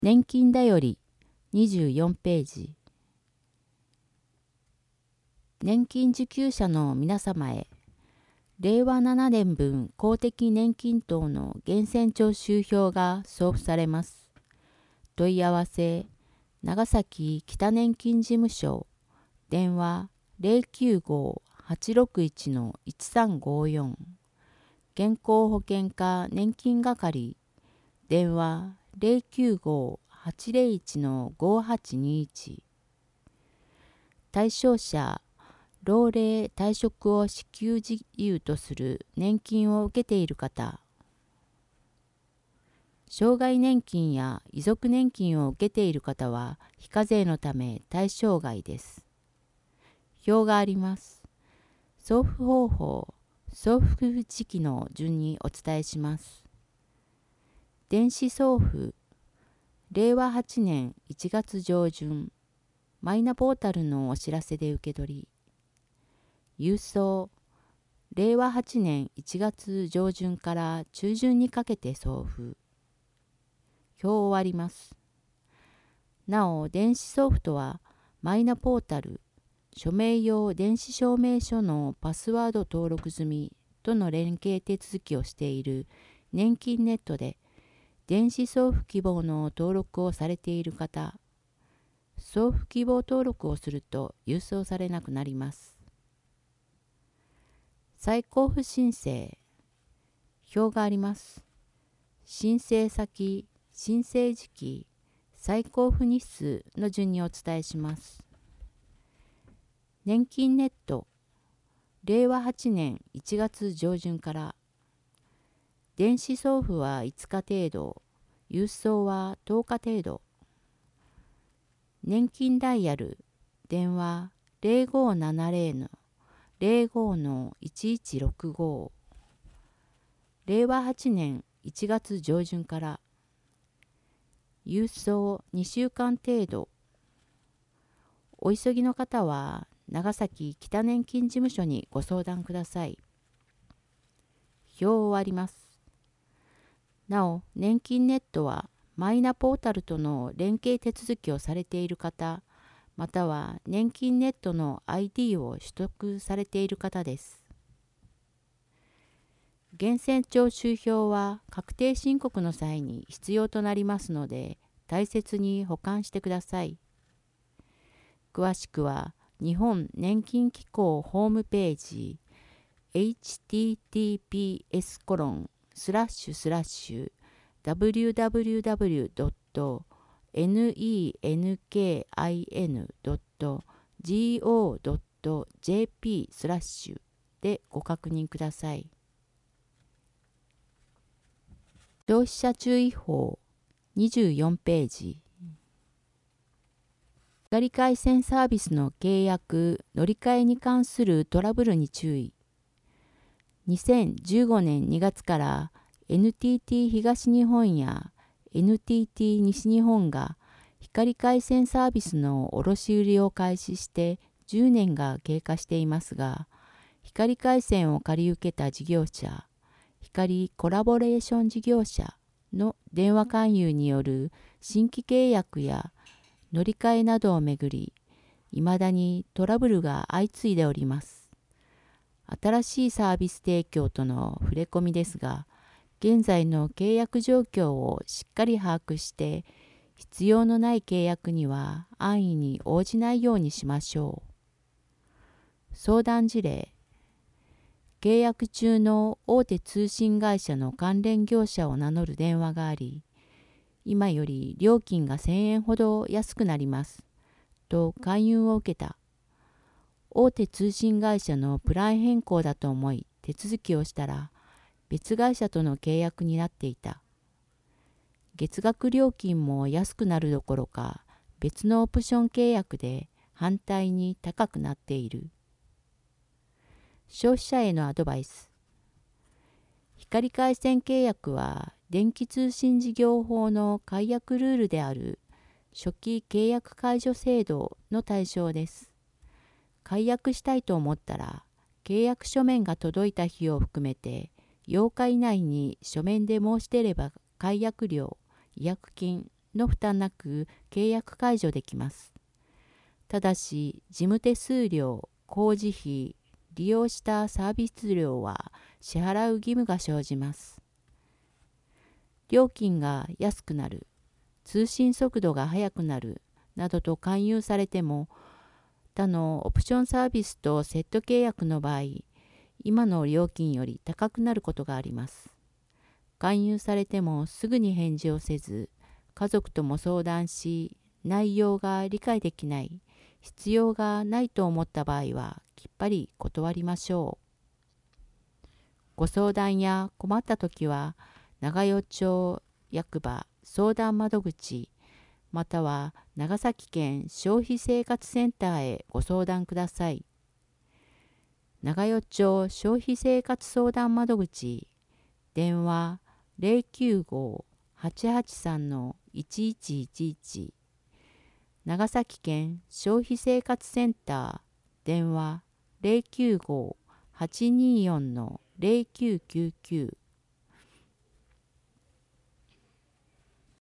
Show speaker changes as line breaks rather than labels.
年金だより24ページ。年金受給者の皆様へ、令和7年分公的年金等の源泉徴収票が送付されます。問い合わせ、長崎北年金事務所、電話095-861-1354、健康保険課年金係、電話095-801-5821、対象者、老齢退職を支給事由とする年金を受けている方、障害年金や遺族年金を受けている方は非課税のため対象外です。表があります。送付方法、送付時期の順にお伝えします。電子送付、令和8年1月上旬、マイナポータルのお知らせで受け取り。郵送、令和8年1月上旬から中旬にかけて送付。表を終わります。なお、電子送付とは、マイナポータル、署名用電子証明書のパスワード登録済みとの連携手続きをしている年金ネットで、電子送付希望の登録をされている方、送付希望登録をすると郵送されなくなります。再交付申請、表があります。申請先、申請時期、再交付日数の順にお伝えします。年金ネット、令和8年1月上旬から、電子送付は5日程度、郵送は10日程度。年金ダイヤル、電話0570-05-1165。令和8年1月上旬から、郵送2週間程度。お急ぎの方は、長崎北年金事務所にご相談ください。表を終わります。なお、年金ネットは、マイナポータルとの連携手続きをされている方、または年金ネットの ID を取得されている方です。源泉徴収票は確定申告の際に必要となりますので、大切に保管してください。詳しくは、日本年金機構ホームページ https://www.nenkin.go.jp/ でご確認ください。消費者注意報24ページ。光回線サービスの契約・乗り換えに関するトラブルに注意。2015年2月から NTT 東日本や NTT 西日本が光回線サービスの卸売を開始して10年が経過していますが、光回線を借り受けた事業者、光コラボレーション事業者の電話勧誘による新規契約や乗り換えなどをめぐり、いまだにトラブルが相次いでおります。新しいサービス提供との触れ込みですが、現在の契約状況をしっかり把握して、必要のない契約には安易に応じないようにしましょう。相談事例、契約中の大手通信会社の関連業者を名乗る電話があり、今より料金が1000円ほど安くなります。と勧誘を受けた。大手通信会社のプラン変更だと思い手続きをしたら、別会社との契約になっていた。月額料金も安くなるどころか、別のオプション契約で反対に高くなっている。消費者へのアドバイス。光回線契約は、電気通信事業法の解約ルールである初期契約解除制度の対象です。解約したいと思ったら、契約書面が届いた日を含めて8日以内に書面で申し出れば解約料、違約金の負担なく契約解除できます。ただし、事務手数料、工事費、利用したサービス料は支払う義務が生じます。料金が安くなる、通信速度が速くなるなどと勧誘されても、他のオプションサービスとセット契約の場合、今の料金より高くなることがあります。勧誘されてもすぐに返事をせず、家族とも相談し、内容が理解できない、必要がないと思った場合はきっぱり断りましょう。ご相談や困ったときは、長与町役場相談窓口または長崎県消費生活センターへご相談ください。長与町消費生活相談窓口電話095-883-1111長崎県消費生活センター電話095-824-0999